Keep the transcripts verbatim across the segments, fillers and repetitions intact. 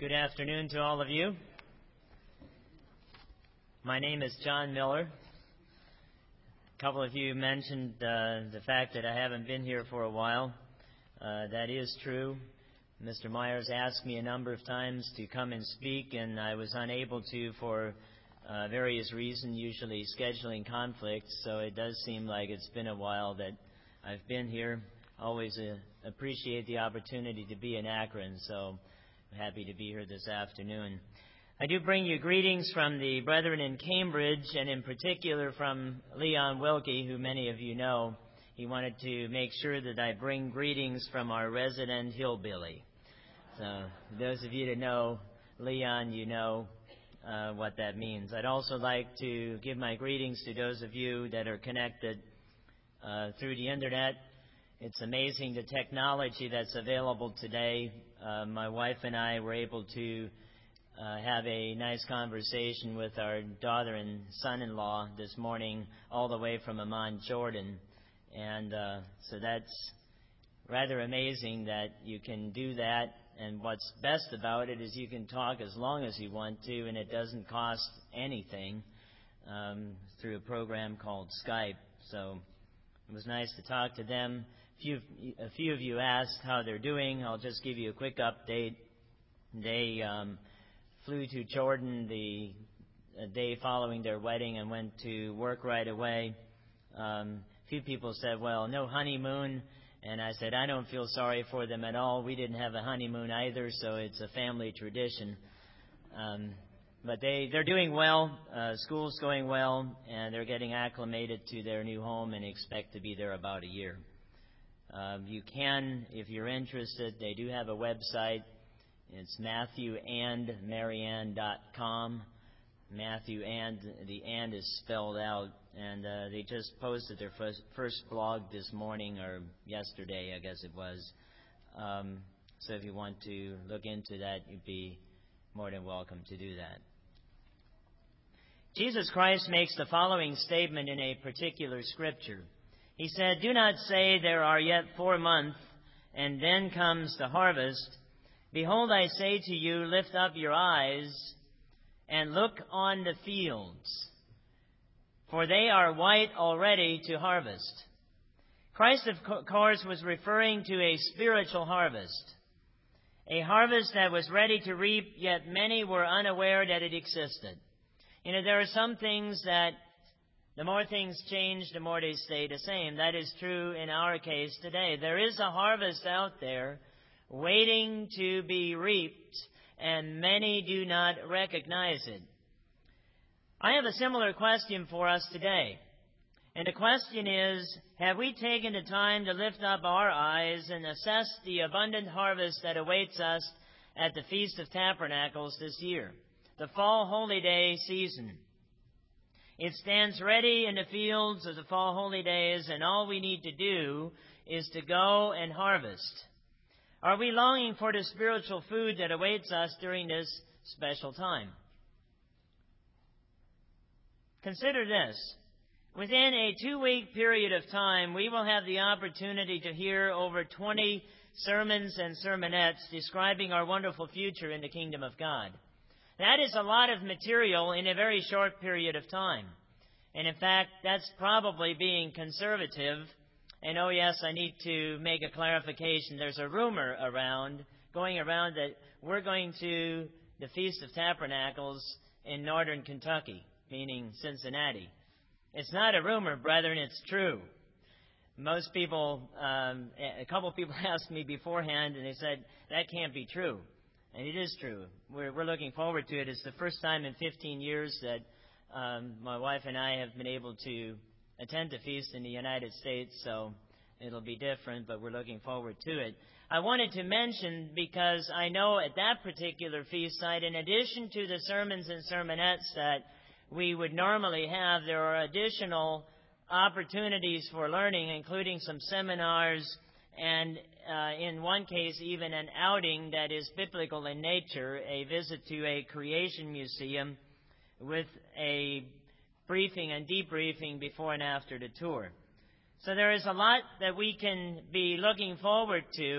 Good afternoon to all of you. My name is John Miller. A couple of you mentioned uh, the fact that I haven't been here for a while. Uh, that is true. Mister Myers asked me a number of times to come and speak, and I was unable to for uh, various reasons, usually scheduling conflicts, so it does seem like it's been a while that I've been here. Always uh, appreciate the opportunity to be in Akron, so I'm happy to be here this afternoon. I do bring you greetings from the brethren in Cambridge, and in particular from Leon Wilkie, who many of you know. He wanted to make sure that I bring greetings from our resident hillbilly. So those of you that know Leon, you know uh, what that means. I'd also like to give my greetings to those of you that are connected uh, through the Internet. It's amazing the technology that's available today. Uh, my wife and I were able to uh, have a nice conversation with our daughter and son-in-law this morning, all the way from Amman, Jordan. And uh, so that's rather amazing that you can do that. And what's best about it is you can talk as long as you want to, and it doesn't cost anything um, through a program called Skype. So it was nice to talk to them. A few, a few of you asked how they're doing. I'll just give you a quick update. They um, flew to Jordan the day following their wedding and went to work right away. Um, a few people said, well, no honeymoon. And I said, I don't feel sorry for them at all. We didn't have a honeymoon either, so it's a family tradition. Um, but they, they're doing well. Uh, school's going well, and they're getting acclimated to their new home and expect to be there about a year. Um, you can, if you're interested, they do have a website. It's Matthew and Marianne dot com. Matthew and, the and is spelled out. And uh, they just posted their first, first blog this morning, or yesterday, I guess it was. Um, so if you want to look into that, you'd be more than welcome to do that. Jesus Christ makes the following statement in a particular scripture. He said, do not say there are yet four months, and then comes the harvest. Behold, I say to you, lift up your eyes and look on the fields, for they are white already to harvest. Christ, of course, was referring to a spiritual harvest, a harvest that was ready to reap, yet many were unaware that it existed. You know, there are some things that the more things change, the more they stay the same. That is true in our case today. There is a harvest out there waiting to be reaped, and many do not recognize it. I have a similar question for us today. And the question is, have we taken the time to lift up our eyes and assess the abundant harvest that awaits us at the Feast of Tabernacles this year, the fall holy day season? It stands ready in the fields of the fall holy days, and all we need to do is to go and harvest. Are we longing for the spiritual food that awaits us during this special time? Consider this. Within a two-week period of time, we will have the opportunity to hear over twenty sermons and sermonettes describing our wonderful future in the kingdom of God. That is a lot of material in a very short period of time. And in fact, that's probably being conservative. And oh yes, I need to make a clarification. There's a rumor around, going around, that we're going to the Feast of Tabernacles in northern Kentucky, meaning Cincinnati. It's not a rumor, brethren, it's true. Most people, um, a couple of people asked me beforehand, and they said, that can't be true. And it is true. We're, we're looking forward to it. It's the first time in fifteen years that um, my wife and I have been able to attend a feast in the United States, so it'll be different, but we're looking forward to it. I wanted to mention, because I know at that particular feast site, in addition to the sermons and sermonettes that we would normally have, there are additional opportunities for learning, including some seminars, and uh, in one case, even an outing that is biblical in nature, a visit to a creation museum with a briefing and debriefing before and after the tour. So there is a lot that we can be looking forward to.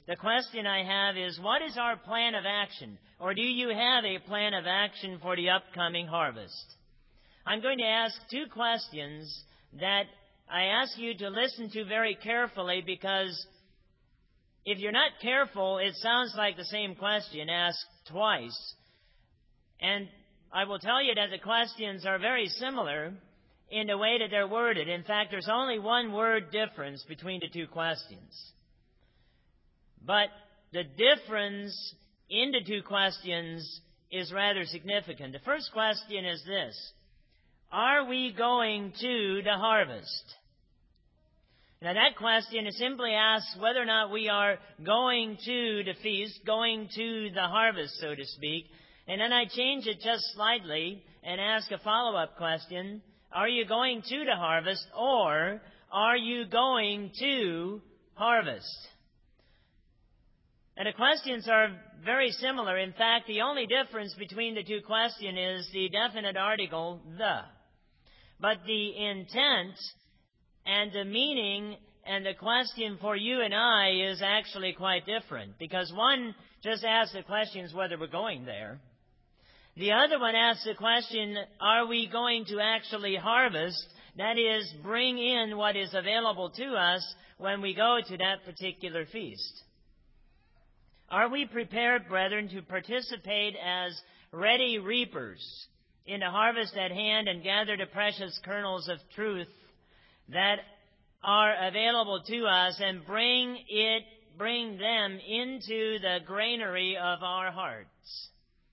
the question I have is, what is our plan of action? Or do you have a plan of action for the upcoming harvest? I'm going to ask two questions that I ask you to listen to very carefully, because if you're not careful, it sounds like the same question asked twice. And I will tell you that the questions are very similar in the way that they're worded. In fact, there's only one word difference between the two questions. But the difference in the two questions is rather significant. The first question is this: are we going to the harvest? Now, that question is simply asked whether or not we are going to the feast, going to the harvest, so to speak. And then I change it just slightly and ask a follow-up question: are you going to the harvest, or are you going to harvest? And the questions are very similar. In fact, the only difference between the two questions is the definite article, the. But the intent and the meaning and the question for you and I is actually quite different, because one just asks the questions whether we're going there. The other one asks the question, are we going to actually harvest? That is, bring in what is available to us when we go to that particular feast. Are we prepared, brethren, to participate as ready reapers in the harvest at hand and gather the precious kernels of truth that are available to us and bring it, bring them into the granary of our hearts?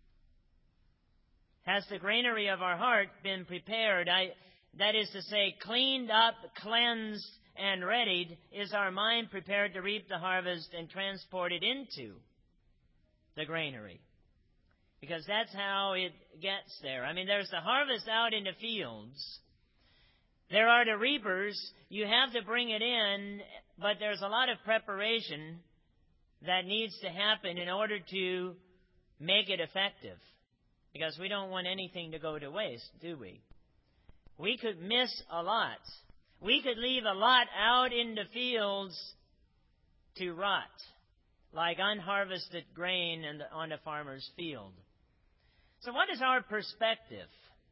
Has the granary of our heart been prepared? I, that is to say, cleaned up, cleansed, and readied? Is our mind prepared to reap the harvest and transport it into the granary? Because that's how it gets there. I mean, there's the harvest out in the fields. There are the reapers. You have to bring it in, but there's a lot of preparation that needs to happen in order to make it effective. Because we don't want anything to go to waste, do we? We could miss a lot. We could leave a lot out in the fields to rot, like unharvested grain in the, on the farmer's field. So what is our perspective?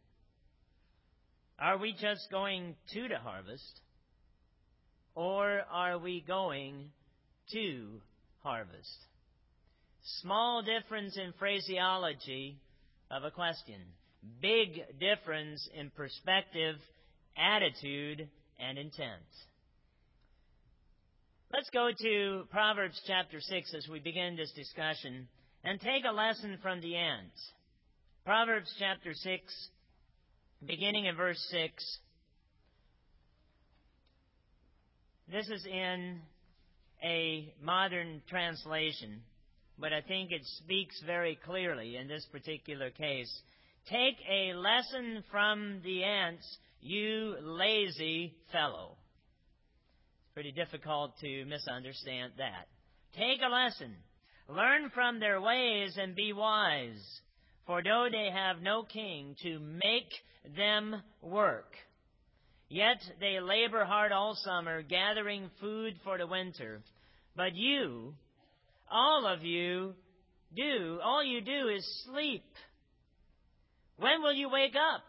Are we just going to the harvest, or are we going to harvest? Small difference in phraseology of a question. Big difference in perspective, attitude, and intent. Let's go to Proverbs chapter six as we begin this discussion and take a lesson from the ant. Proverbs chapter six, beginning in verse six. This is in a modern translation, but I think it speaks very clearly in this particular case. Take a lesson from the ants, you lazy fellow. It's pretty difficult to misunderstand that. Take a lesson. Learn from their ways and be wise. For though they have no king to make them work, yet they labor hard all summer, gathering food for the winter. But you, all of you, do, all you do is sleep. When will you wake up?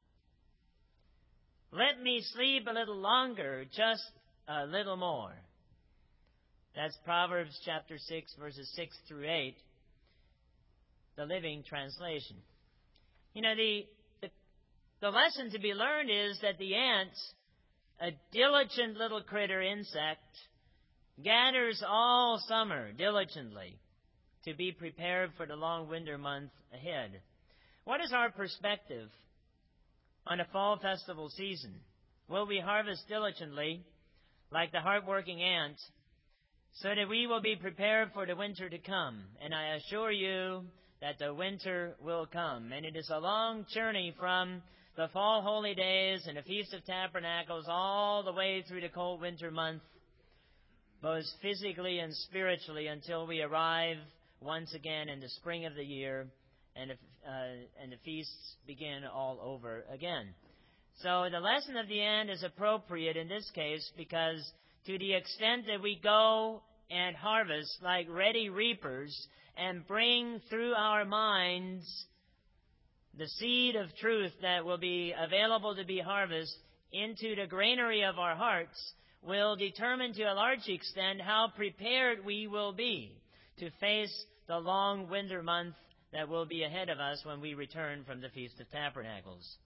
Let me sleep a little longer, just a little more. That's Proverbs chapter six, verses six through eight, the Living Translation. You know, the, the, the lesson to be learned is that the ant, a diligent little critter insect, gathers all summer diligently to be prepared for the long winter month ahead. What is our perspective on a fall festival season? Will we harvest diligently like the hard-working ant so that we will be prepared for the winter to come? And I assure you that the winter will come. And it is a long journey from the fall holy days and the Feast of Tabernacles all the way through the cold winter month, both physically and spiritually, until we arrive once again in the spring of the year and the, uh, and the feasts begin all over again. So the lesson of the ant is appropriate in this case because to the extent that we go and harvest like ready reapers and bring through our minds the seed of truth that will be available to be harvested into the granary of our hearts will determine to a large extent how prepared we will be to face the long winter month that will be ahead of us when we return from the Feast of Tabernacles.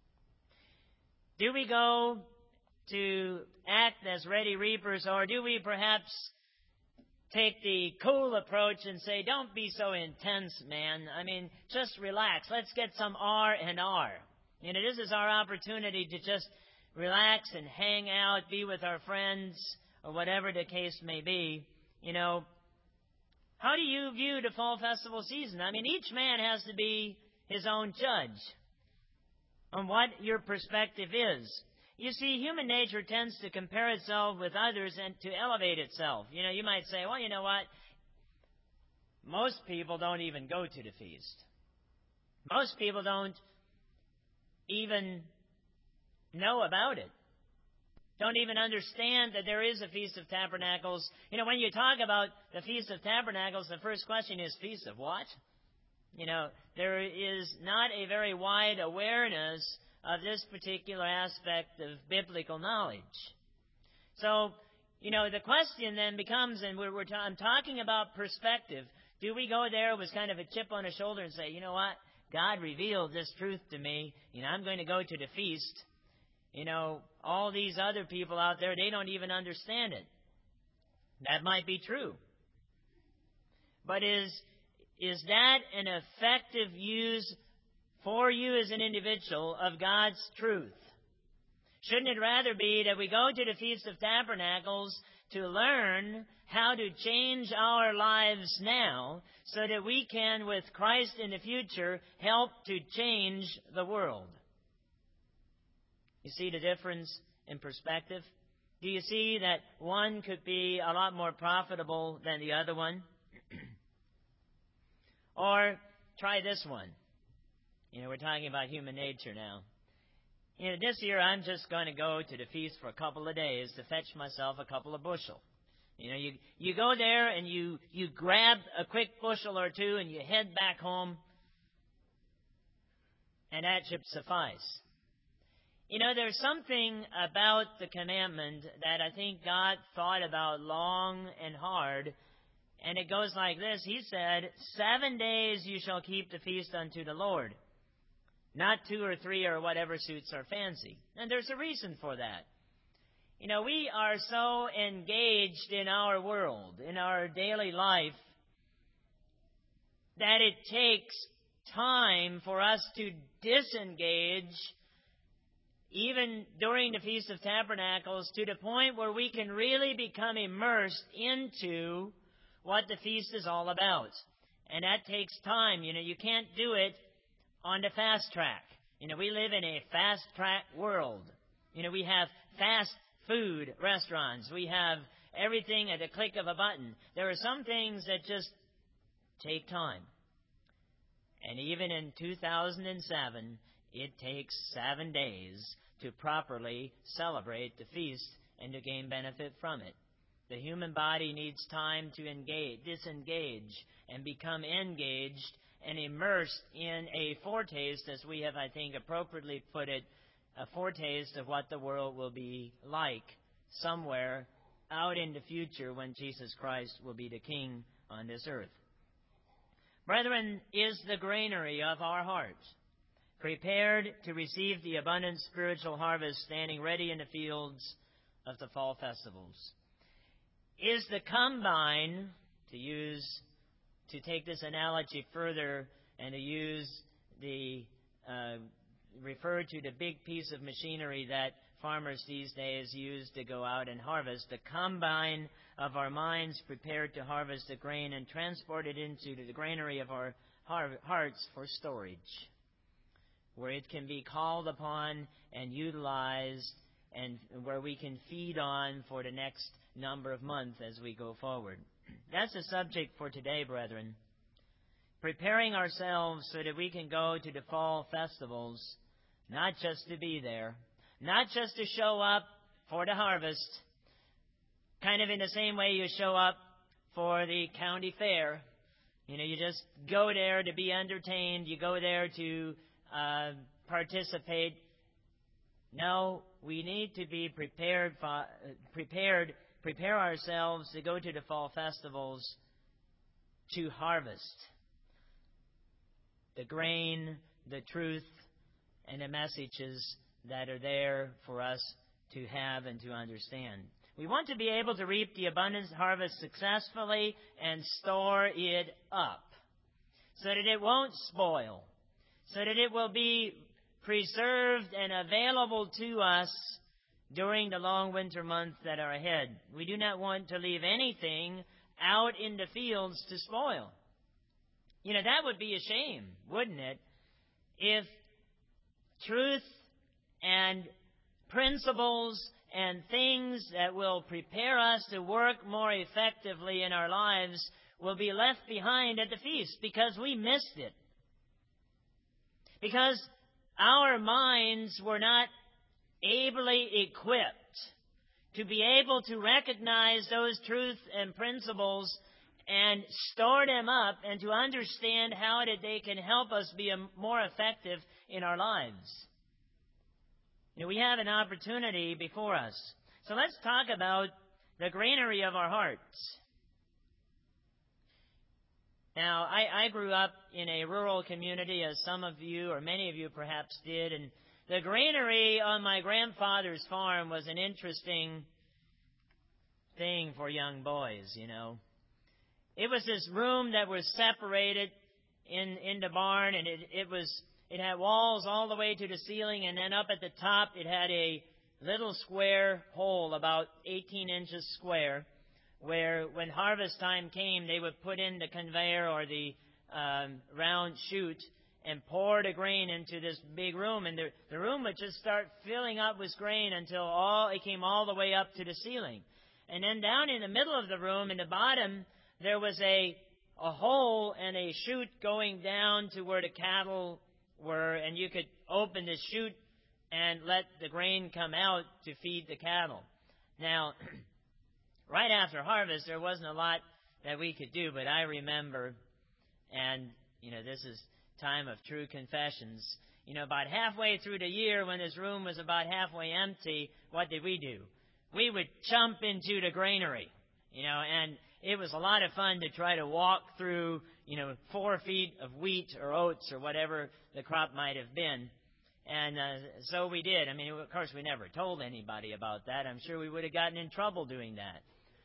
Do we go to act as ready reapers, or do we perhaps take the cool approach and say, don't be so intense, man. I mean, just relax. Let's get some R and R. You know, this is our opportunity to just relax and hang out, be with our friends, or whatever the case may be. You know, how do you view the fall festival season? I mean, each man has to be his own judge on what your perspective is. You see, human nature tends to compare itself with others and to elevate itself. You know, you might say, well, you know what? Most people don't even go to the feast. Most people don't even know about it. Don't even understand that there is a Feast of Tabernacles. You know, when you talk about the Feast of Tabernacles, the first question is, Feast of what? You know, there is not a very wide awareness of this particular aspect of biblical knowledge. So, you know, the question then becomes, and we're, we're ta- I'm talking about perspective. Do we go there with kind of a chip on the shoulder and say, you know what? God revealed this truth to me. You know, I'm going to go to the feast. You know, all these other people out there, they don't even understand it. That might be true. But is, is that an effective use for you as an individual of God's truth? Shouldn't it rather be that we go to the Feast of Tabernacles to learn how to change our lives now so that we can, with Christ in the future, help to change the world? You see the difference in perspective? Do you see that one could be a lot more profitable than the other one? Or try this one. You know, we're talking about human nature now. You know, this year I'm just going to go to the feast for a couple of days to fetch myself a couple of bushel. You know, you you go there and you, you grab a quick bushel or two and you head back home, and that should suffice. You know, there's something about the commandment that I think God thought about long and hard, and it goes like this. He said, seven days you shall keep the feast unto the Lord. Not two or three or whatever suits our fancy. And there's a reason for that. You know, we are so engaged in our world, in our daily life, that it takes time for us to disengage, even during the Feast of Tabernacles, to the point where we can really become immersed into what the feast is all about. And that takes time. You know, you can't do it on the fast track. You know, we live in a fast track world. You know, we have fast food restaurants. We have everything at the click of a button. There are some things that just take time. And even in two thousand seven, it takes seven days to properly celebrate the feast and to gain benefit from it. The human body needs time to engage, disengage, and become engaged and immersed in a foretaste, as we have, I think, appropriately put it, a foretaste of what the world will be like somewhere out in the future when Jesus Christ will be the King on this earth. Brethren, is the granary of our hearts prepared to receive the abundant spiritual harvest standing ready in the fields of the fall festivals? Is the combine, to use, to take this analogy further and to use the, uh, refer to the big piece of machinery that farmers these days use to go out and harvest, the combine of our minds prepared to harvest the grain and transport it into the granary of our hearts for storage, where it can be called upon and utilized, and where we can feed on for the next number of months as we go forward. That's the subject for today, brethren. Preparing ourselves so that we can go to the fall festivals, not just to be there, not just to show up for the harvest, kind of in the same way you show up for the county fair. You know, you just go there to be entertained. You go there to uh, participate. No, we need to be prepared, for, prepared, prepare ourselves to go to the fall festivals to harvest the grain, the truth, and the messages that are there for us to have and to understand. We want to be able to reap the abundant harvest successfully and store it up so that it won't spoil, so that it will be preserved and available to us during the long winter months that are ahead. We do not want to leave anything out in the fields to spoil. You know, that would be a shame, wouldn't it, if truth and principles and things that will prepare us to work more effectively in our lives will be left behind at the feast because we missed it. Because our minds were not ably equipped to be able to recognize those truths and principles and store them up and to understand how that they can help us be more effective in our lives. You know, we have an opportunity before us. So let's talk about the granary of our hearts. Now, I, I grew up in a rural community, as some of you, or many of you perhaps did, and the granary on my grandfather's farm was an interesting thing for young boys, you know. It was this room that was separated in, in the barn, and it, it was... It had walls all the way to the ceiling, and then up at the top it had a little square hole about eighteen inches square, where when harvest time came, they would put in the conveyor or the um, round chute and pour the grain into this big room, and the, the room would just start filling up with grain until all it came all the way up to the ceiling. And then down in the middle of the room, in the bottom, there was a a hole and a chute going down to where the cattle were, and you could open the chute and let the grain come out to feed the cattle. Now, right after harvest, there wasn't a lot that we could do, but I remember, and, you know, this is time of true confessions, you know, about halfway through the year when this room was about halfway empty, what did we do? We would jump into the granary, you know, and it was a lot of fun to try to walk through, you know, four feet of wheat or oats or whatever the crop might have been. And uh, so we did. I mean, of course, we never told anybody about that. I'm sure we would have gotten in trouble doing that.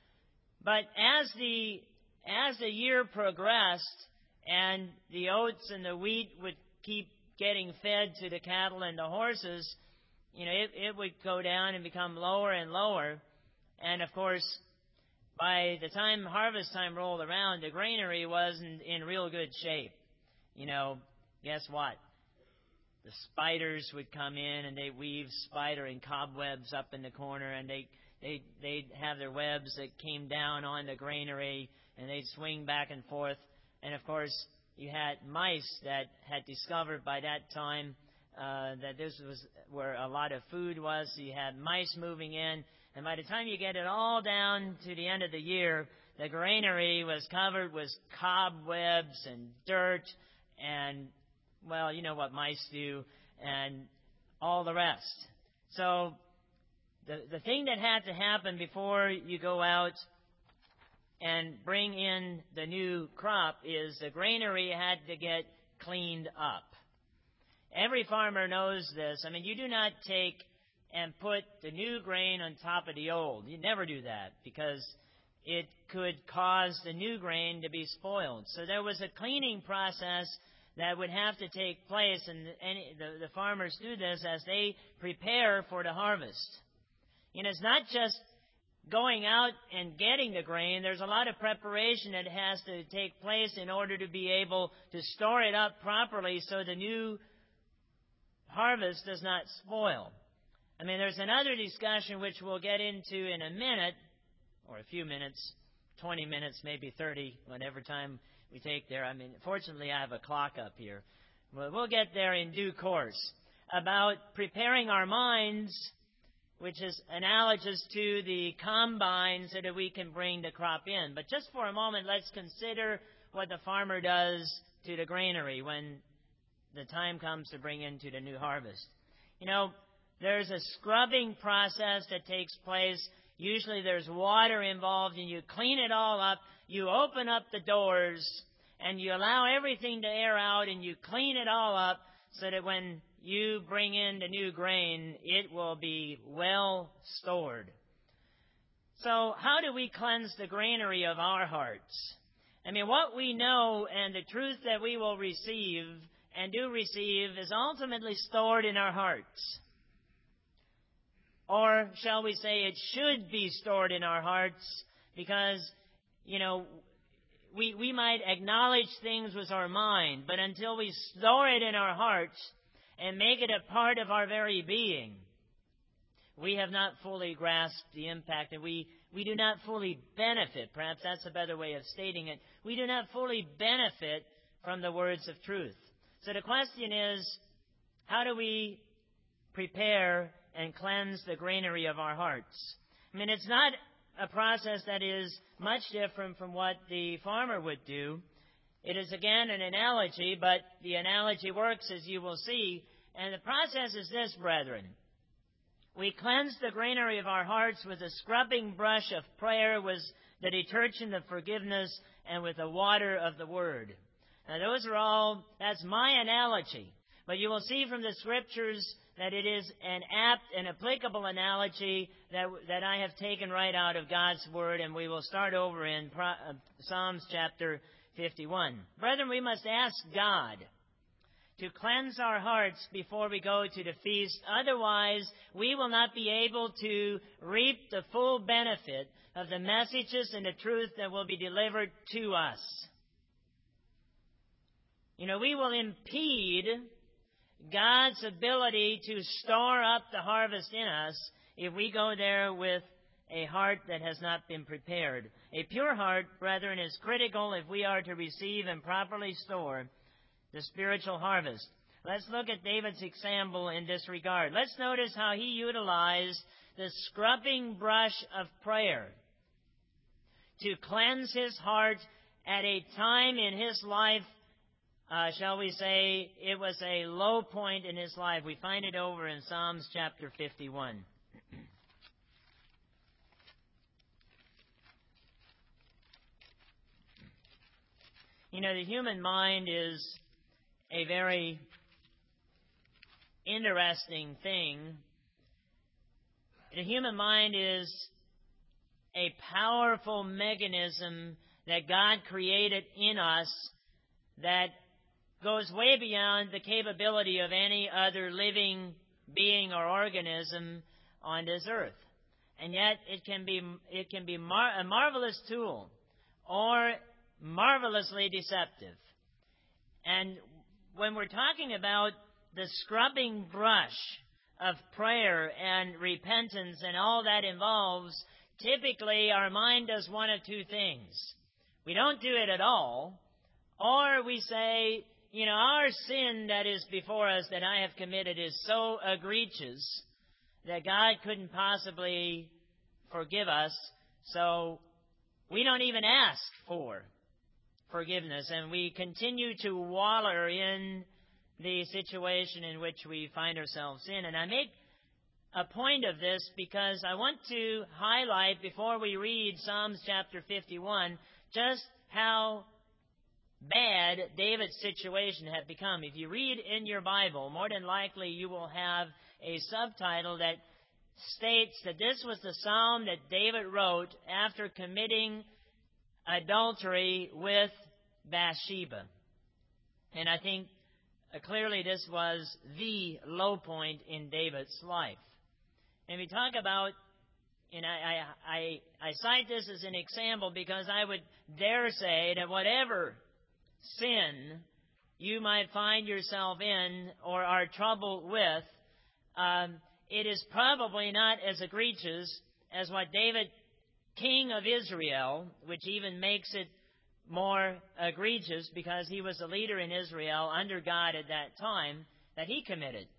But as the as the year progressed and the oats and the wheat would keep getting fed to the cattle and the horses, you know, it, it would go down and become lower and lower. And, of course, by the time harvest time rolled around, the granary wasn't in real good shape. You know, guess what? The spiders would come in and they'd weave spider and cobwebs up in the corner, and they they they'd have their webs that came down on the granary, and they'd swing back and forth. And of course, you had mice that had discovered by that time uh, that this was where a lot of food was. So you had mice moving in. And by the time you get it all down to the end of the year, the granary was covered with cobwebs and dirt and, well, you know what mice do, and all the rest. So the the thing that had to happen before you go out and bring in the new crop is the granary had to get cleaned up. Every farmer knows this. I mean, you do not take and put the new grain on top of the old. You never do that because it could cause the new grain to be spoiled. So there was a cleaning process that would have to take place, and any, the, the farmers do this as they prepare for the harvest. You know, it's not just going out and getting the grain. There's a lot of preparation that has to take place in order to be able to store it up properly so the new harvest does not spoil. I mean, there's another discussion which we'll get into in a minute, or a few minutes, twenty minutes, maybe thirty, whatever time we take there. I mean, fortunately, I have a clock up here. Well, we'll get there in due course, about preparing our minds which is analogous to the combine so that we can bring the crop in. But just for a moment, let's consider what the farmer does to the granary when the time comes to bring into the new harvest. You know, there's a scrubbing process that takes place. Usually there's water involved, and you clean it all up. You open up the doors, and you allow everything to air out, and you clean it all up so that when you bring in the new grain, it will be well stored. So how do we cleanse the granary of our hearts? I mean, what we know and the truth that we will receive and do receive is ultimately stored in our hearts. Or shall we say it should be stored in our hearts because, you know, we, we might acknowledge things with our mind, but until we store it in our hearts and make it a part of our very being, we have not fully grasped the impact, and we, we do not fully benefit. Perhaps that's a better way of stating it. We do not fully benefit from the words of truth. So the question is, how do we prepare and cleanse the granary of our hearts? I mean, it's not a process that is much different from what the farmer would do. It is, again, an analogy, but the analogy works, as you will see. And the process is this, brethren. We cleanse the granary of our hearts with a scrubbing brush of prayer, with the detergent of forgiveness, and with the water of the Word. Now, those are all, that's my analogy. But you will see from the Scriptures that it is an apt and applicable analogy that that I have taken right out of God's Word, and we will start over in Pro, uh, Psalms chapter fifty-one. Brethren, we must ask God to cleanse our hearts before we go to the feast. Otherwise, we will not be able to reap the full benefit of the messages and the truth that will be delivered to us. You know, we will impede God's ability to store up the harvest in us if we go there with a heart that has not been prepared. A pure heart, brethren, is critical if we are to receive and properly store the spiritual harvest. Let's look at David's example in this regard. Let's notice how he utilized the scrubbing brush of prayer to cleanse his heart at a time in his life, uh, shall we say, it was a low point in his life. We find it over in Psalms chapter fifty-one. You know, the human mind is a very interesting thing. The human mind is a powerful mechanism that God created in us that goes way beyond the capability of any other living being or organism on this earth. And yet it can be it can be mar- a marvelous tool or marvelously deceptive. And when we're talking about the scrubbing brush of prayer and repentance and all that involves, typically our mind does one of two things. We don't do it at all, or we say, you know, our sin that is before us that I have committed is so egregious that God couldn't possibly forgive us, so we don't even ask for forgiveness, and we continue to wallow in the situation in which we find ourselves in. And I make a point of this because I want to highlight, before we read Psalms chapter fifty-one, just how bad David's situation had become. If you read in your Bible, more than likely you will have a subtitle that states that this was the psalm that David wrote after committing adultery with Bathsheba. And I think uh, clearly this was the low point in David's life. And we talk about, and I, I, I, I cite this as an example because I would dare say that whatever sin you might find yourself in or are troubled with, um, it is probably not as egregious as what David, king of Israel, which even makes it more egregious because he was a leader in Israel under God at that time, that he committed.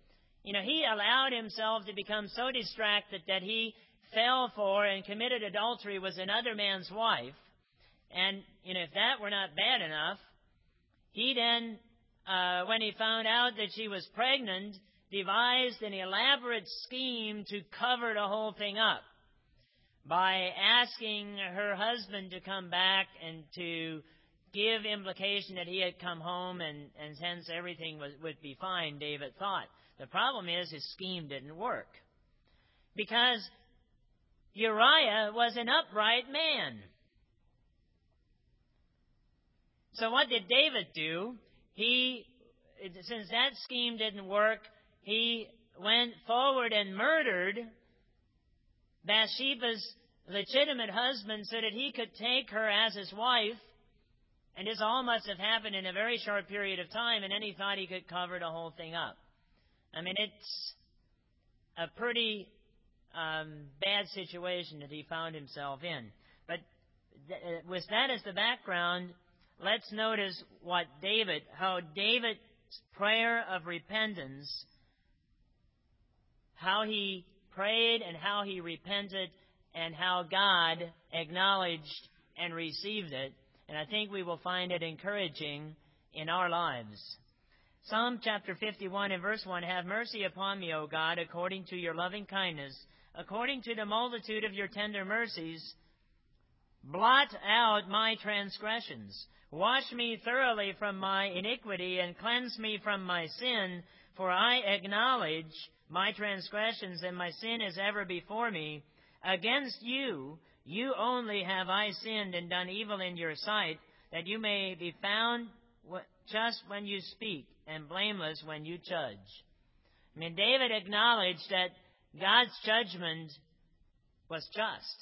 You know, he allowed himself to become so distracted that he fell for and committed adultery with another man's wife. And, you know, if that were not bad enough, he then, uh, when he found out that she was pregnant, devised an elaborate scheme to cover the whole thing up by asking her husband to come back and to give implication that he had come home and, and hence everything was, would be fine, David thought. The problem is his scheme didn't work because Uriah was an upright man. So what did David do? He, since that scheme didn't work, he went forward and murdered Bathsheba's legitimate husband so that he could take her as his wife. And this all must have happened in a very short period of time, and then he thought he could cover the whole thing up. I mean, it's a pretty um, bad situation that he found himself in. But th- with that as the background, let's notice what David, how David's prayer of repentance, how he prayed and how he repented and how God acknowledged and received it. And I think we will find it encouraging in our lives. Psalm chapter fifty-one and verse one, Have mercy upon me, O God, according to your loving kindness, according to the multitude of your tender mercies. Blot out my transgressions. Wash me thoroughly from my iniquity and cleanse me from my sin, for I acknowledge my transgressions and my sin is ever before me. Against you, you only have I sinned and done evil in your sight, that you may be found just when you speak and blameless when you judge. I mean, David acknowledged that God's judgment was just.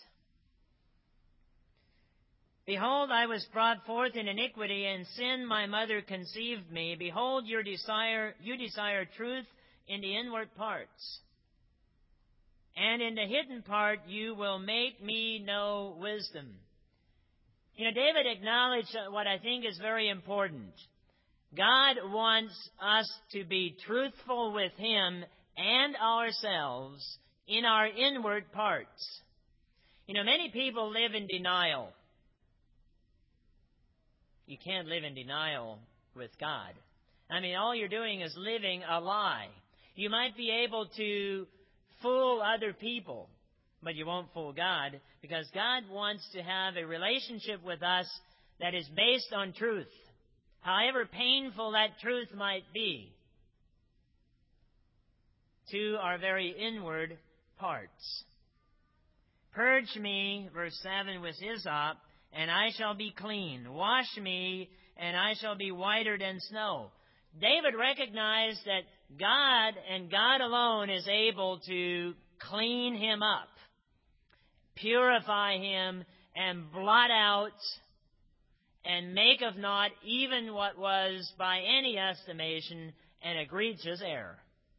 Behold, I was brought forth in iniquity, and sin my mother conceived me. Behold, your desire, you desire truth in the inward parts. And in the hidden part you will make me know wisdom. You know, David acknowledged what I think is very important. God wants us to be truthful with Him and ourselves in our inward parts. You know, many people live in denial. You can't live in denial with God. I mean, all you're doing is living a lie. You might be able to fool other people, but you won't fool God, because God wants to have a relationship with us that is based on truth, however painful that truth might be, to our very inward parts. Purge me, verse seven, with hyssop, and I shall be clean. Wash me, and I shall be whiter than snow. David recognized that God and God alone is able to clean him up, purify him, and blot out and make of naught even what was, by any estimation, an egregious error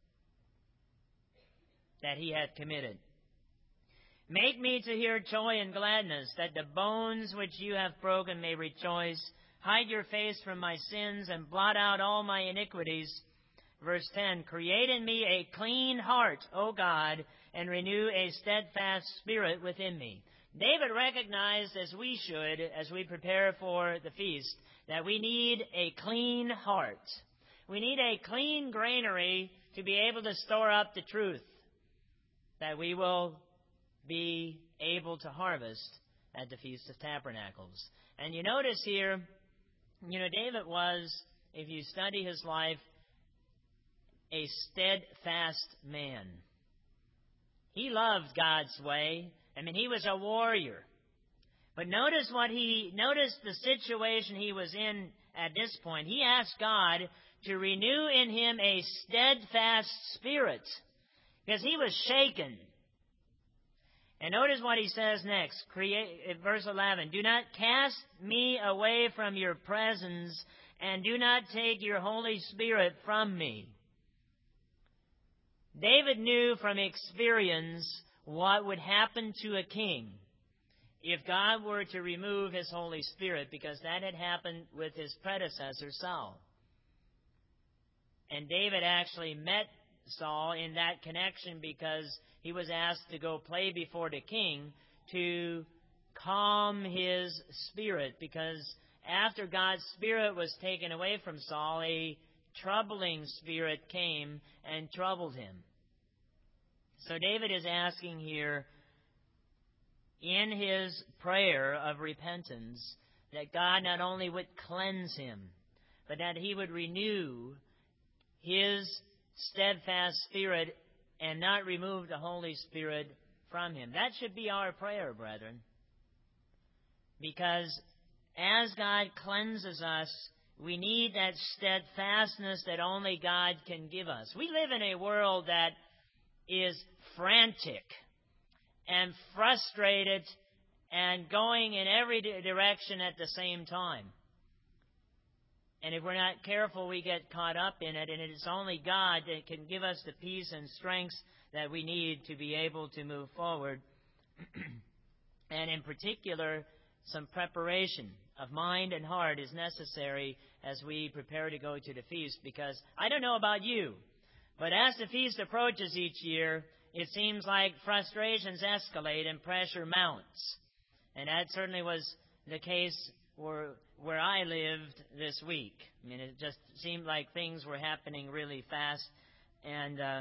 that he had committed. Make me to hear joy and gladness, that the bones which you have broken may rejoice. Hide your face from my sins and blot out all my iniquities. Verse ten, Create in me a clean heart, O God, and renew a steadfast spirit within me. David recognized, as we should, as we prepare for the feast, that we need a clean heart. We need a clean granary to be able to store up the truth that we will be able to harvest at the Feast of Tabernacles. And you notice here, you know, David was, if you study his life, a steadfast man. He loved God's way. I mean, he was a warrior. But notice what he, notice the situation he was in at this point. He asked God to renew in him a steadfast spirit, because he was shaken. And notice what he says next, create, verse eleven, Do not cast me away from your presence, and do not take your Holy Spirit from me. David knew from experience what would happen to a king if God were to remove his Holy Spirit, because that had happened with his predecessor, Saul. And David actually met Saul in that connection because he was asked to go play before the king to calm his spirit, because after God's Spirit was taken away from Saul, a troubling spirit came and troubled him. So David is asking here in his prayer of repentance that God not only would cleanse him, but that he would renew his steadfast spirit and not remove the Holy Spirit from him. That should be our prayer, brethren. Because as God cleanses us, we need that steadfastness that only God can give us. We live in a world that is frantic and frustrated and going in every direction at the same time. And if we're not careful, we get caught up in it, and it is only God that can give us the peace and strength that we need to be able to move forward. And in particular, some preparation of mind and heart is necessary as we prepare to go to the feast, because I don't know about you, but as the feast approaches each year, it seems like frustrations escalate and pressure mounts. And that certainly was the case where, where I lived this week. I mean, it just seemed like things were happening really fast, and uh,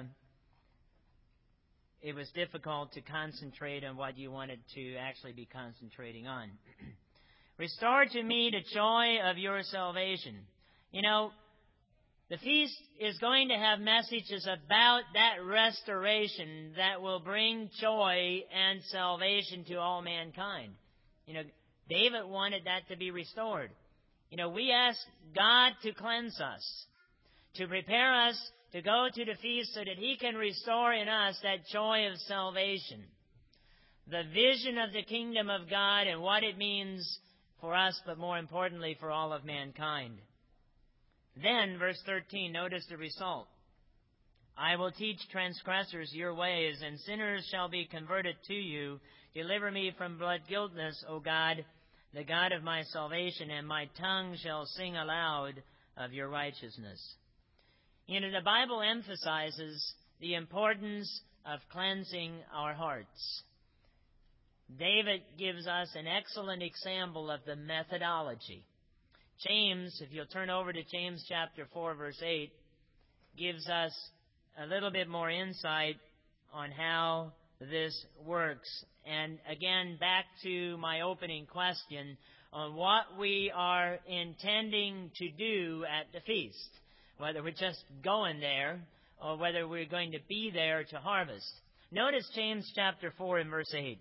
it was difficult to concentrate on what you wanted to actually be concentrating on. Restore to me the joy of your salvation. You know, the feast is going to have messages about that restoration that will bring joy and salvation to all mankind. You know, David wanted that to be restored. You know, we ask God to cleanse us, to prepare us to go to the feast so that He can restore in us that joy of salvation, the vision of the kingdom of God and what it means for us, but more importantly for all of mankind. Then, verse thirteen, notice the result. I will teach transgressors your ways, and sinners shall be converted to you. Deliver me from blood guiltness, O God, the God of my salvation, and my tongue shall sing aloud of your righteousness. You know, the Bible emphasizes the importance of cleansing our hearts. David gives us an excellent example of the methodology. James, if you'll turn over to James chapter four, verse eight, gives us a little bit more insight on how this works. And again, back to my opening question on what we are intending to do at the feast, whether we're just going there or whether we're going to be there to harvest. Notice James chapter four and verse eight.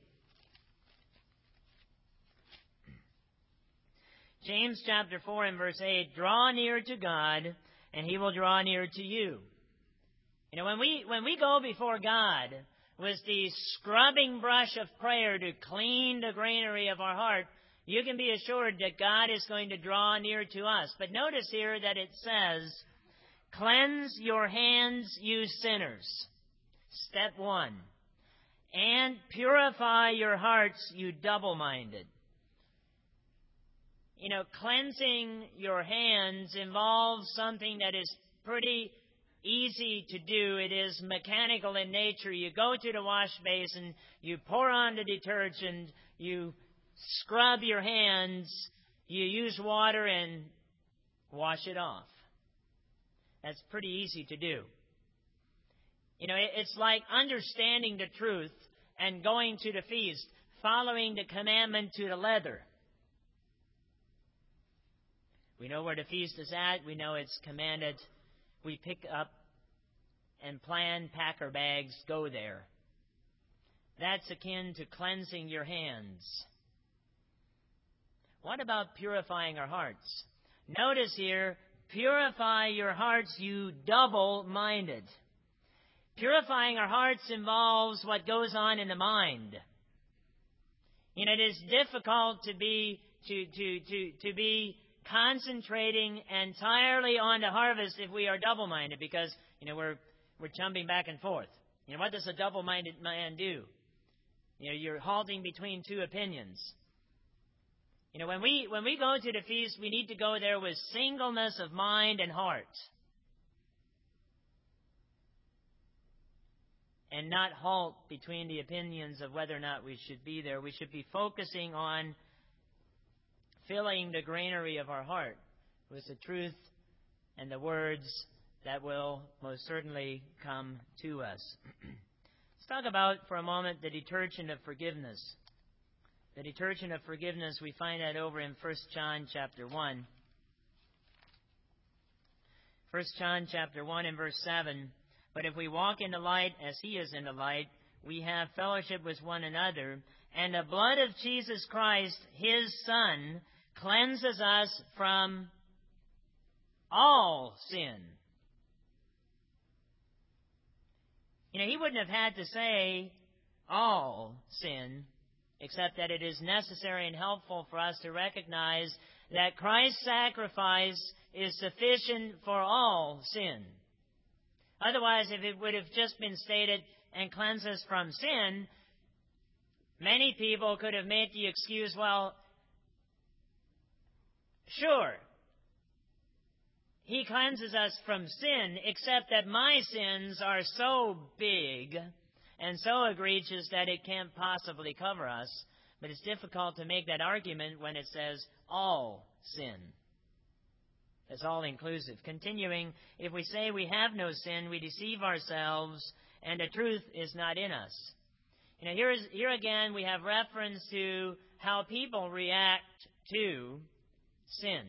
James chapter four and verse eight, draw near to God, and He will draw near to you. You know, when we when we go before God with the scrubbing brush of prayer to clean the granary of our heart, you can be assured that God is going to draw near to us. But notice here that it says, cleanse your hands, you sinners. Step one. And purify your hearts, you double-minded. You know, cleansing your hands involves something that is pretty easy to do. It is mechanical in nature. You go to the wash basin, you pour on the detergent, you scrub your hands, you use water and wash it off. That's pretty easy to do. You know, it's like understanding the truth and going to the feast, following the commandment to the letter. We know where the feast is at. We know it's commanded. We pick up and plan, pack our bags, go there. That's akin to cleansing your hands. What about purifying our hearts? Notice here, purify your hearts, you double-minded. Purifying our hearts involves what goes on in the mind. You know, it is difficult to be to to to to be concentrating entirely on the harvest if we are double-minded, because, you know, we're we're jumping back and forth. You know, what does a double-minded man do? You know, you're halting between two opinions. You know, when we when we go to the feast, we need to go there with singleness of mind and heart. and not halt between the opinions of whether or not we should be there. We should be focusing on filling the granary of our heart with the truth and the words that will most certainly come to us. Let's talk about for a moment the detergent of forgiveness. The detergent of forgiveness, we find that over in First John chapter one. First John chapter one and verse seven. But if we walk in the light as he is in the light, we have fellowship with one another, and the blood of Jesus Christ, his Son, cleanses us from all sin. You know, he wouldn't have had to say all sin, except that it is necessary and helpful for us to recognize that Christ's sacrifice is sufficient for all sin. Otherwise, if it would have just been stated, and cleanse us from sin, many people could have made the excuse, well, sure, he cleanses us from sin, except that my sins are so big and so egregious that it can't possibly cover us. But it's difficult to make that argument when it says all sin. It's all inclusive. Continuing, if we say we have no sin, we deceive ourselves, and the truth is not in us. You know, here is here again we have reference to how people react to sin.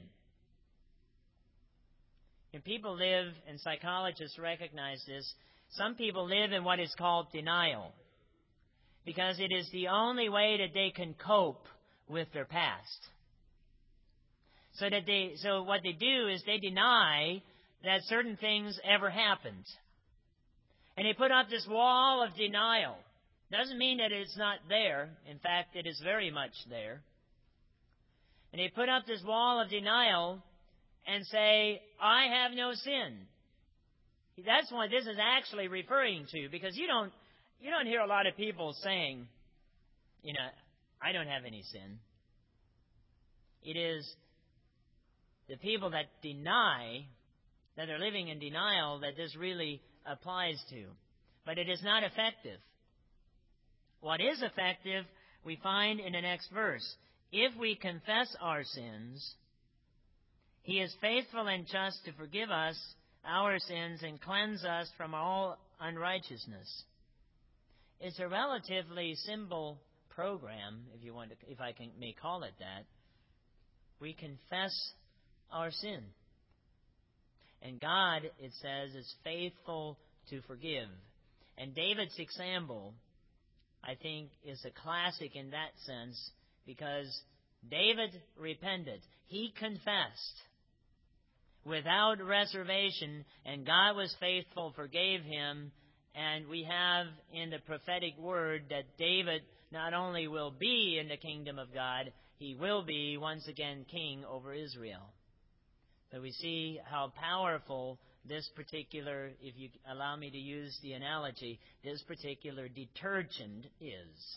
And people live, and psychologists recognize this, some people live in what is called denial, because it is the only way that they can cope with their past. So that they, so what they do is they deny that certain things ever happened. And they put up this wall of denial. Doesn't mean that it's not there. In fact, it is very much there. And they put up this wall of denial and say, I have no sin. That's what this is actually referring to, because you don't you don't hear a lot of people saying, you know, I don't have any sin. It is the people that deny, that are living in denial, that this really applies to. But it is not effective. What is effective, we find in the next verse. If we confess our sins, he is faithful and just to forgive us our sins and cleanse us from all unrighteousness. It's a relatively simple program, if you want to, if I can may call it that. We confess our sin. And God, it says, is faithful to forgive. And David's example, I think, is a classic in that sense, because David repented. He confessed without reservation, and God was faithful, forgave him, and we have in the prophetic word that David not only will be in the kingdom of God, he will be once again king over Israel. So we see how powerful this particular, if you allow me to use the analogy, this particular detergent is.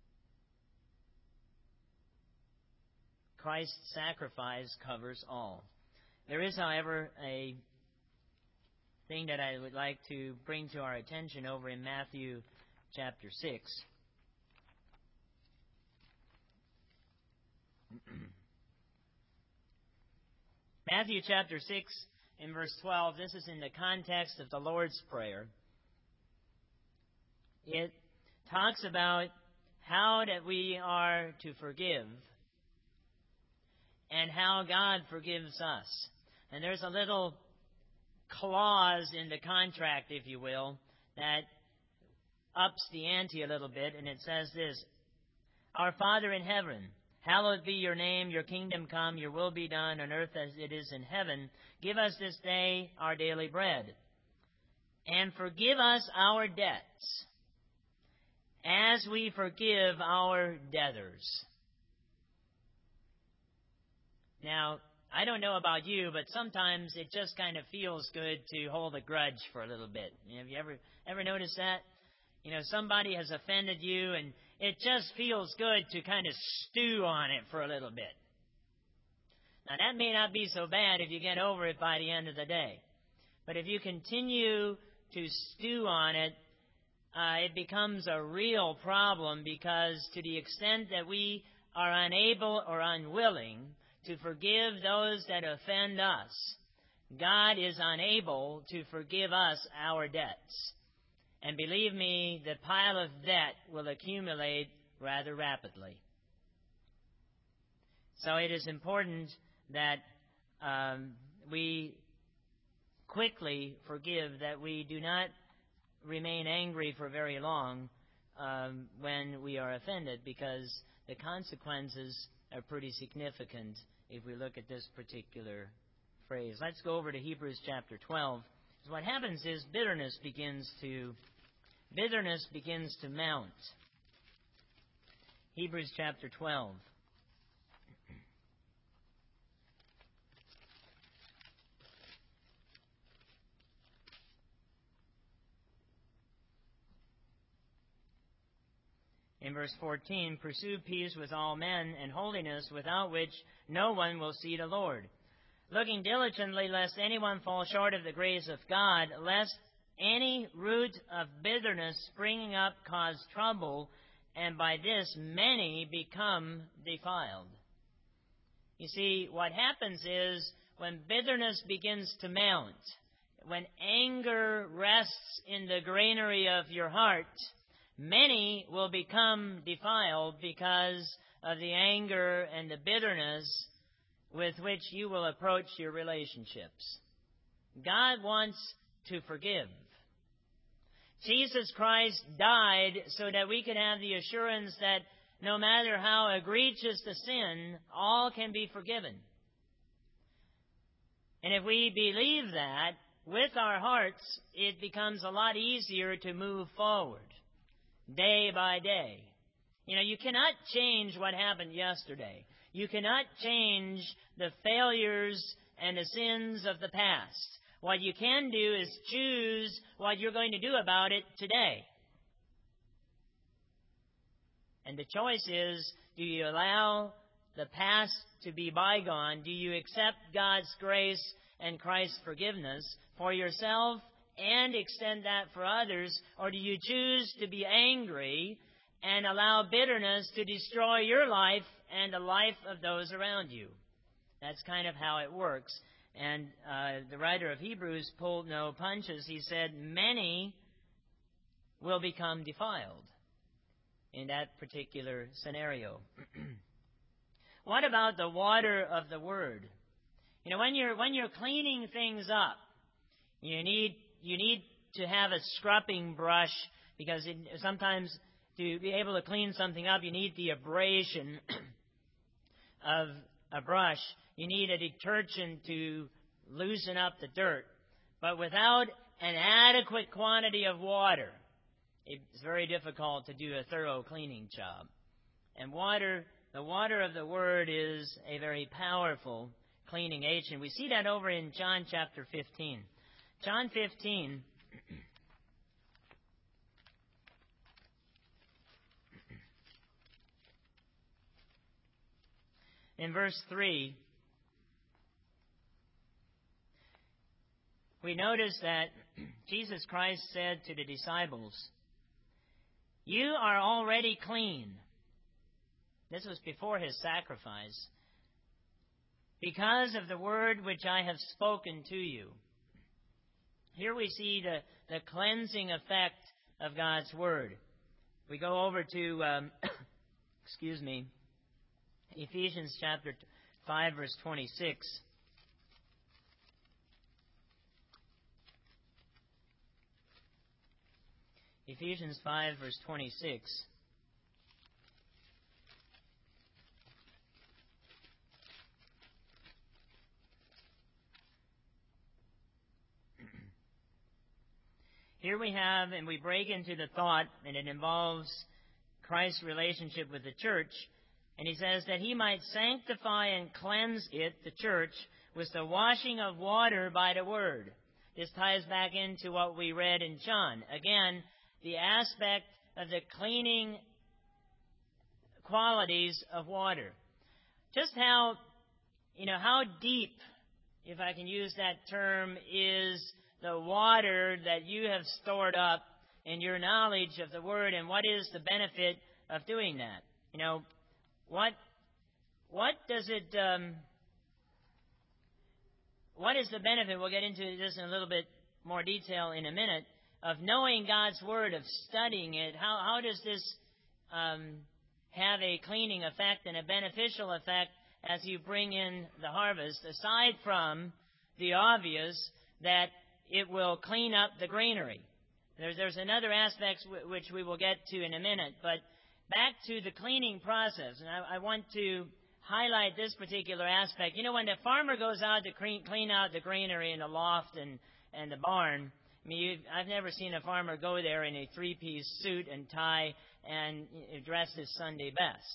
Christ's sacrifice covers all. There is, however, a thing that I would like to bring to our attention over in Matthew chapter six. Matthew chapter six in verse twelve, this is in the context of the Lord's Prayer. It talks about how that we are to forgive and how God forgives us. And there's a little clause in the contract, if you will, that ups the ante a little bit, and it says this: Our Father in heaven, hallowed be your name, your kingdom come, your will be done on earth as it is in heaven. Give us this day our daily bread. And forgive us our debts, as we forgive our debtors. Now, I don't know about you, but sometimes it just kind of feels good to hold a grudge for a little bit. You know, have you ever ever noticed that? You know, somebody has offended you, and it just feels good to kind of stew on it for a little bit. Now, that may not be so bad if you get over it by the end of the day. But if you continue to stew on it, uh, it becomes a real problem, because to the extent that we are unable or unwilling to forgive those that offend us, God is unable to forgive us our debts. And believe me, the pile of debt will accumulate rather rapidly. So it is important that um, we quickly forgive, that we do not remain angry for very long um, when we are offended, because the consequences are pretty significant if we look at this particular phrase. Let's go over to Hebrews chapter twelve. So what happens is bitterness begins to bitterness begins to mount. Hebrews chapter twelve. In verse fourteen, pursue peace with all men and holiness, without which no one will see the Lord. Looking diligently, lest anyone fall short of the grace of God, lest any root of bitterness springing up cause trouble, and by this many become defiled. You see, what happens is, when bitterness begins to mount, when anger rests in the granary of your heart, many will become defiled because of the anger and the bitterness with which you will approach your relationships. God wants to forgive. Jesus Christ died so that we could have the assurance that no matter how egregious the sin, all can be forgiven. And if we believe that with our hearts, it becomes a lot easier to move forward day by day. You know, you cannot change what happened yesterday. You cannot change the failures and the sins of the past. What you can do is choose what you're going to do about it today. And the choice is, do you allow the past to be bygone? Do you accept God's grace and Christ's forgiveness for yourself and extend that for others? Or do you choose to be angry and allow bitterness to destroy your life and the life of those around you? That's kind of how it works. And uh, the writer of Hebrews pulled no punches. He said, many will become defiled in that particular scenario. What about the water of the Word? You know, when you're when you're cleaning things up, you need you need to have a scrubbing brush, because it, sometimes to be able to clean something up, you need the abrasion of a brush. You need a detergent to loosen up the dirt. But without an adequate quantity of water, it's very difficult to do a thorough cleaning job. And water, the water of the Word is a very powerful cleaning agent. We see that over in John chapter fifteen. John fifteen, in verse three, we notice that Jesus Christ said to the disciples, "You are already clean." This was before his sacrifice. "Because of the word which I have spoken to you." Here we see the, the cleansing effect of God's word. We go over to, um, excuse me, Ephesians chapter five, verse twenty-six. Ephesians five, verse twenty-six. Here we have, and we break into the thought, and it involves Christ's relationship with the church. And he says that he might sanctify and cleanse it, the church, with the washing of water by the word. This ties back into what we read in John. Again, the aspect of the cleaning qualities of water. Just how, you know, how deep, if I can use that term, is the water that you have stored up in your knowledge of the Word, and what is the benefit of doing that? You know, what what does it, um, what is the benefit? We'll get into this in a little bit more detail in a minute, of knowing God's Word, of studying it. How, how does this um, have a cleaning effect and a beneficial effect as you bring in the harvest, aside from the obvious that it will clean up the granary? There's, there's another aspect w- which we will get to in a minute, but back to the cleaning process, and I, I want to highlight this particular aspect. You know, when the farmer goes out to clean, clean out the granary and the loft and, and the barn, I mean, you, I've never seen a farmer go there in a three-piece suit and tie and dressed as Sunday best.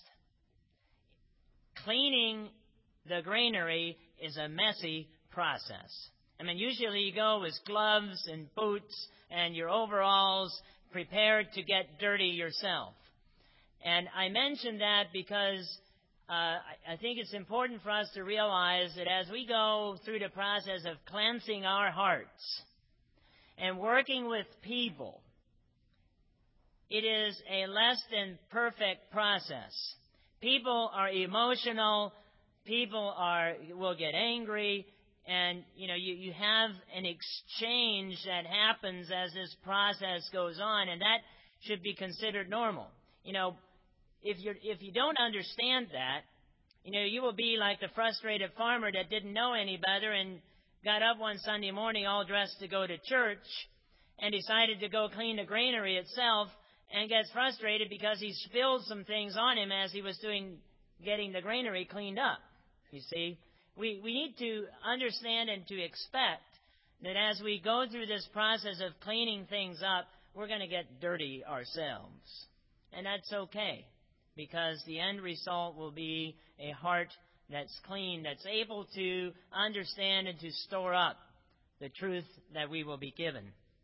Cleaning the granary is a messy process. I mean, usually you go with gloves and boots and your overalls, prepared to get dirty yourself. And I mention that because uh, I, I think it's important for us to realize that as we go through the process of cleansing our hearts and working with people, it is a less than perfect process. People are emotional. People are will get angry. And, you know, you, you have an exchange that happens as this process goes on, and that should be considered normal. You know, if you if you don't understand that, you know, you will be like the frustrated farmer that didn't know any better and got up one Sunday morning all dressed to go to church and decided to go clean the granary itself, and gets frustrated because he spilled some things on him as he was doing getting the granary cleaned up. You see, we, we need to understand and to expect that as we go through this process of cleaning things up, we're going to get dirty ourselves. And that's okay, because the end result will be a heart that's clean, that's able to understand and to store up the truth that we will be given.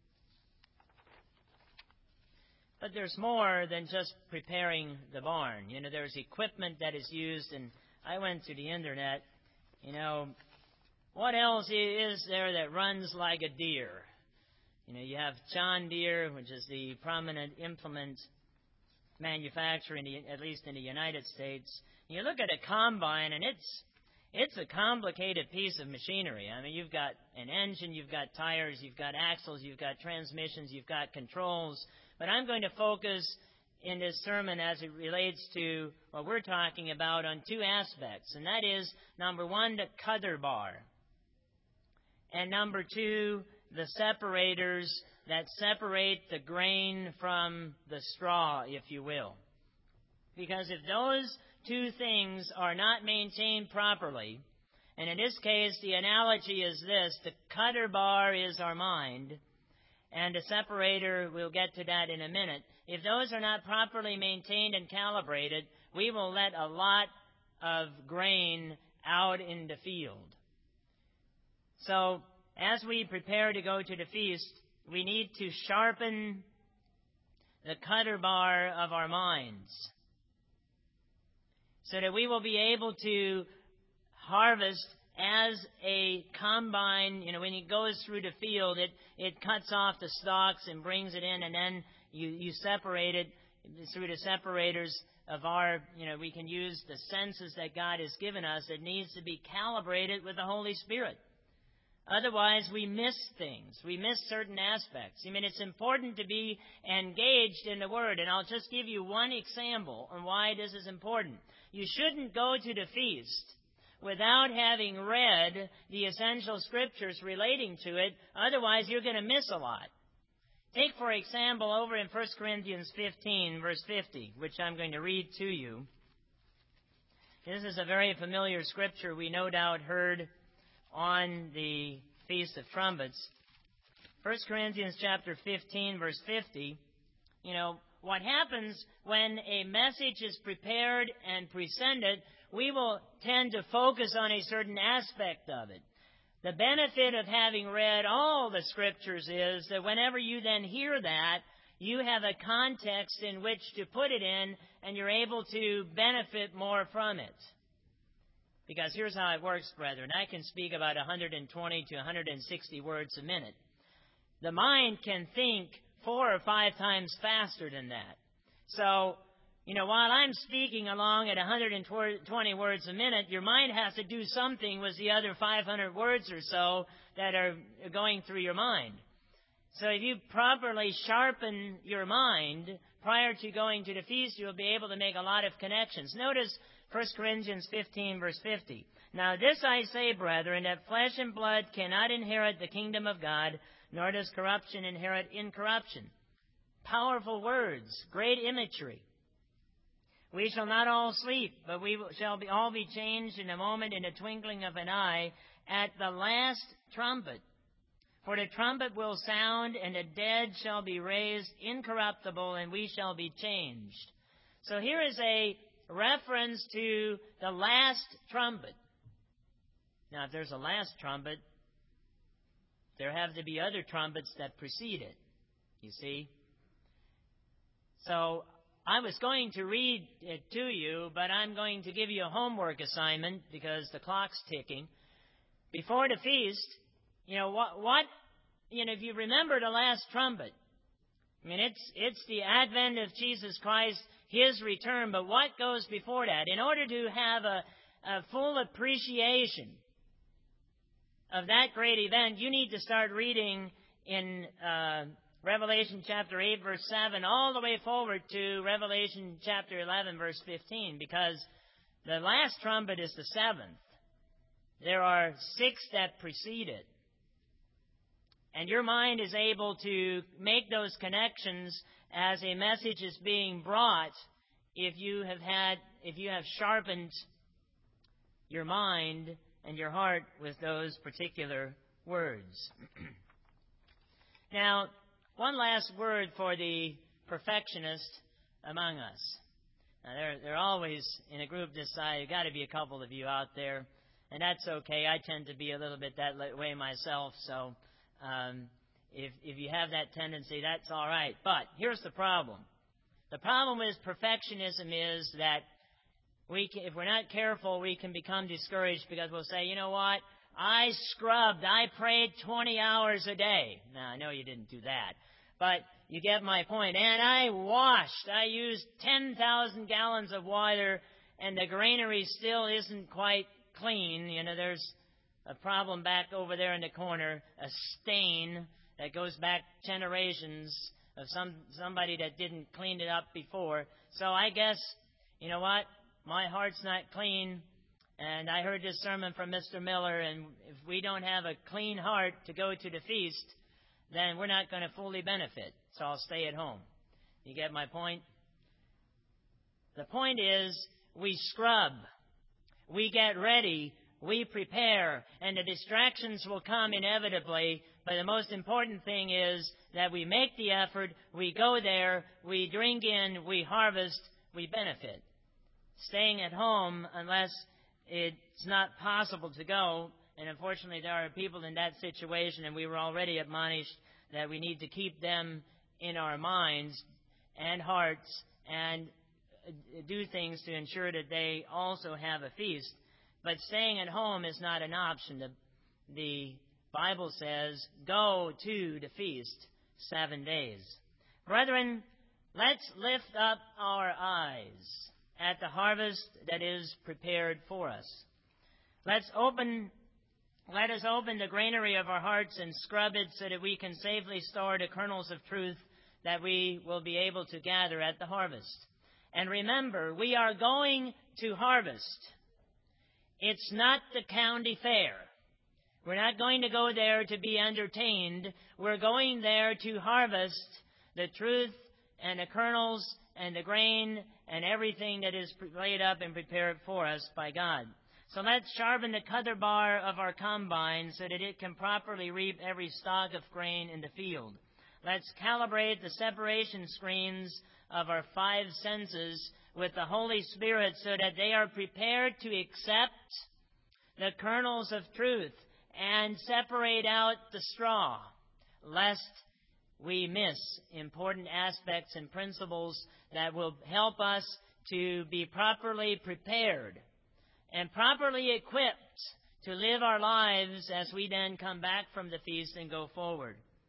But there's more than just preparing the barn. You know, there's equipment that is used, and I went to the internet. You know, what else is there that runs like a deer? You know, you have John Deere, which is the prominent implement manufacturer, in the, at least in the United States. You look at a combine, and it's it's a complicated piece of machinery. I mean, you've got an engine, you've got tires, you've got axles, you've got transmissions, you've got controls. But I'm going to focus in this sermon as it relates to what we're talking about on two aspects. And that is, number one, the cutter bar. And number two, the separators that separate the grain from the straw, if you will. Because if those two things are not maintained properly, and in this case the analogy is this: the cutter bar is our mind, and the separator, we'll get to that in a minute. If those are not properly maintained and calibrated, we will let a lot of grain out in the field. So, as we prepare to go to the feast, we need to sharpen the cutter bar of our minds so that we will be able to harvest as a combine. You know, when it goes through the field, it, it cuts off the stalks and brings it in, and then you, you separate it through the separators of our, you know, we can use the senses that God has given us that needs to be calibrated with the Holy Spirit. Otherwise, we miss things. We miss certain aspects. I mean, it's important to be engaged in the Word, and I'll just give you one example on why this is important. You shouldn't go to the feast without having read the essential scriptures relating to it. Otherwise, you're going to miss a lot. Take, for example, over in First Corinthians fifteen, verse fifty, which I'm going to read to you. This is a very familiar scripture we no doubt heard on the Feast of Trumpets. First Corinthians chapter fifteen, verse fifty. You know, what happens when a message is prepared and presented, we will tend to focus on a certain aspect of it. The benefit of having read all the scriptures is that whenever you then hear that, you have a context in which to put it in, and you're able to benefit more from it. Because here's how it works, brethren. I can speak about one hundred twenty to one hundred sixty words a minute. The mind can think four or five times faster than that. So, you know, while I'm speaking along at one hundred twenty words a minute, your mind has to do something with the other five hundred words or so that are going through your mind. So if you properly sharpen your mind prior to going to the feast, you'll be able to make a lot of connections. Notice First Corinthians fifteen, verse fifty. Now this I say, brethren, that flesh and blood cannot inherit the kingdom of God, nor does corruption inherit incorruption. Powerful words, great imagery. We shall not all sleep, but we shall be, all be changed in a moment, in a twinkling of an eye, at the last trumpet. For the trumpet will sound, and the dead shall be raised incorruptible, and we shall be changed. So here is a reference to the last trumpet. Now, if there's a last trumpet, there have to be other trumpets that precede it, you see. So I was going to read it to you, but I'm going to give you a homework assignment because the clock's ticking. Before the feast, you know, what, what, you know, if you remember the last trumpet, I mean, it's, it's the advent of Jesus Christ, His return, but what goes before that? In order to have a, a full appreciation of that great event, you need to start reading in uh, Revelation chapter eight, verse seven, all the way forward to Revelation chapter eleven, verse fifteen, because the last trumpet is the seventh. There are six that precede it. And your mind is able to make those connections as a message is being brought if you have had, if you have sharpened your mind and your heart with those particular words. Now, one last word for the perfectionist among us. Now, they're, they're always in a group this size. There's got to be a couple of you out there, and that's okay. I tend to be a little bit that way myself, so um, if, if you have that tendency, that's all right. But here's the problem. The problem with perfectionism is that we can, if we're not careful, we can become discouraged because we'll say, you know what, I scrubbed, I prayed twenty hours a day. Now, I know you didn't do that, but you get my point. And I washed, I used ten thousand gallons of water, and the granary still isn't quite clean. You know, there's a problem back over there in the corner, a stain that goes back generations of some somebody that didn't clean it up before. So I guess, you know what, my heart's not clean. And I heard this sermon from Mister Miller, and if we don't have a clean heart to go to the feast, then we're not going to fully benefit. So I'll stay at home. You get my point? The point is, we scrub, we get ready, we prepare, and the distractions will come inevitably. But the most important thing is that we make the effort, we go there, we drink in, we harvest, we benefit. Staying at home, unless it's not possible to go, and unfortunately there are people in that situation, and we were already admonished that we need to keep them in our minds and hearts and do things to ensure that they also have a feast. But staying at home is not an option. The, the Bible says, go to the feast seven days. Brethren, let's lift up our eyes at the harvest that is prepared for us. Let's open, let us open the granary of our hearts and scrub it so that we can safely store the kernels of truth that we will be able to gather at the harvest. And remember, we are going to harvest. It's not the county fair. We're not going to go there to be entertained. We're going there to harvest the truth and the kernels and the grain and everything that is laid up and prepared for us by God. So let's sharpen the cuther bar of our combine so that it can properly reap every stalk of grain in the field. Let's calibrate the separation screens of our five senses with the Holy Spirit so that they are prepared to accept the kernels of truth and separate out the straw, lest we miss important aspects and principles that will help us to be properly prepared and properly equipped to live our lives as we then come back from the feast and go forward.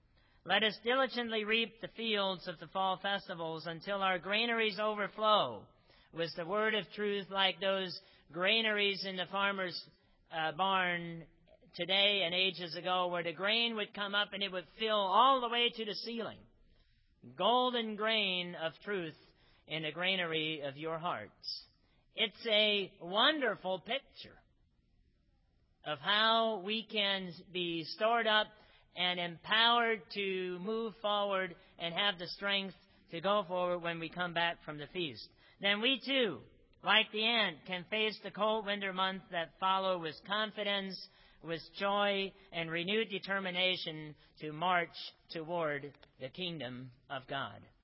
Let us diligently reap the fields of the fall festivals until our granaries overflow with the word of truth, like those granaries in the farmer's uh, barn today and ages ago, where the grain would come up and it would fill all the way to the ceiling. Golden grain of truth in the granary of your hearts. It's a wonderful picture of how we can be stored up and empowered to move forward and have the strength to go forward when we come back from the feast. Then we too, like the ant, can face the cold winter months that follow with confidence, with joy, and renewed determination to march toward the kingdom of God.